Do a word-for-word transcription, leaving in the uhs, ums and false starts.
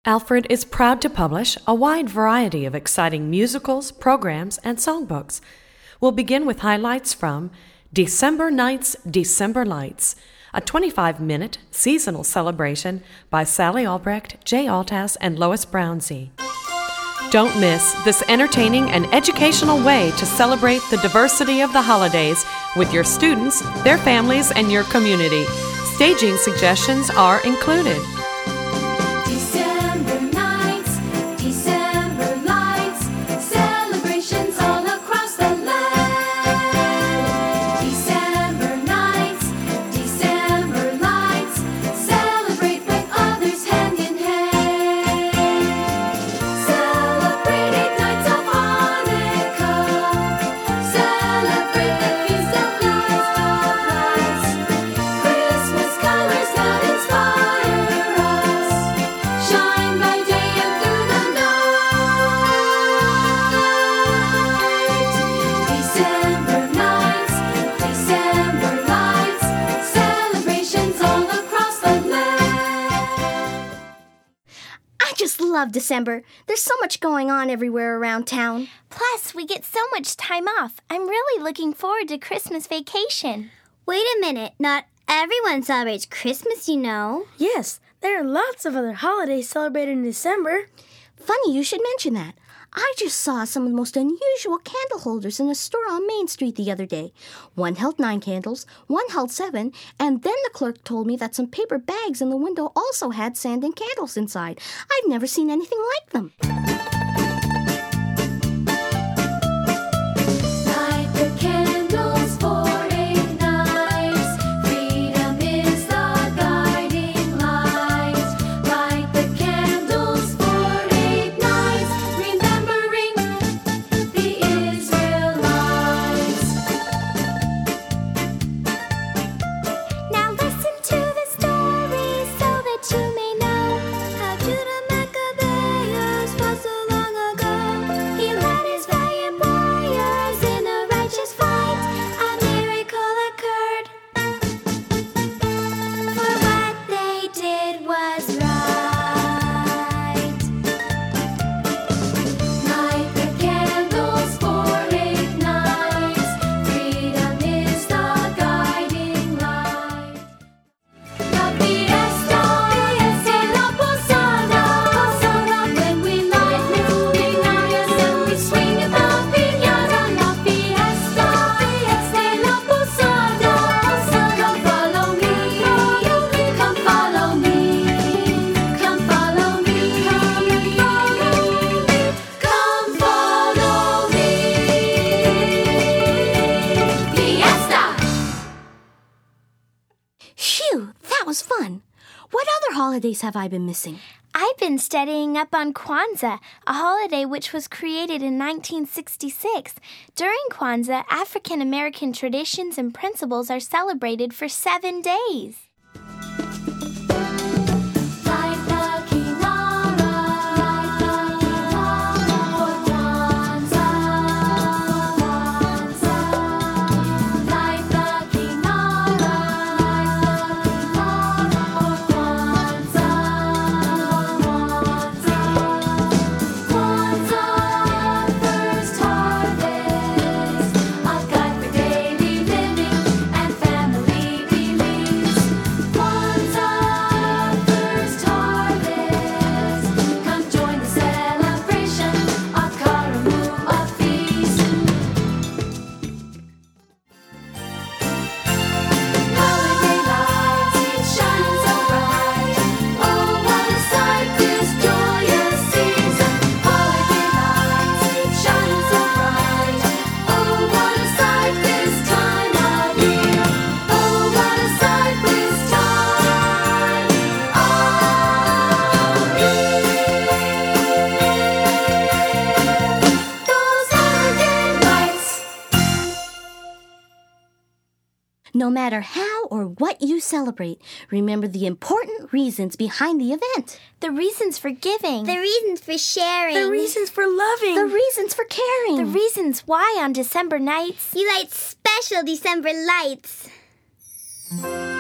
Alfred is proud to publish a wide variety of exciting musicals, programs, and songbooks. We'll begin with highlights from December Nights, December Lights, a twenty-five minute seasonal celebration by Sally Albrecht, Jay Althouse, and Lois Brownsey. Don't miss this entertaining and educational way to celebrate the diversity of the holidays with your students, their families, and your community. Staging suggestions are included. Love December. There's so much going on everywhere around town. Plus, we get so much time off. I'm really looking forward to Christmas vacation. Wait a minute. Not everyone celebrates Christmas, you know. Yes, there are lots of other holidays celebrated in December. Funny you should mention that. I just saw some of the most unusual candle holders in a store on Main Street the other day. One held nine candles, one held seven, and then the clerk told me that some paper bags in the window also had sand and candles inside. I've never seen anything like them. Holidays have I been missing? I've been studying up on Kwanzaa, a holiday which was created in nineteen sixty-six. During Kwanzaa, African American traditions and principles are celebrated for seven days. No matter how or what you celebrate, remember the important reasons behind the event. The reasons for giving. The reasons for sharing. The reasons for loving. The reasons for caring. The reasons why on December nights you light special December lights.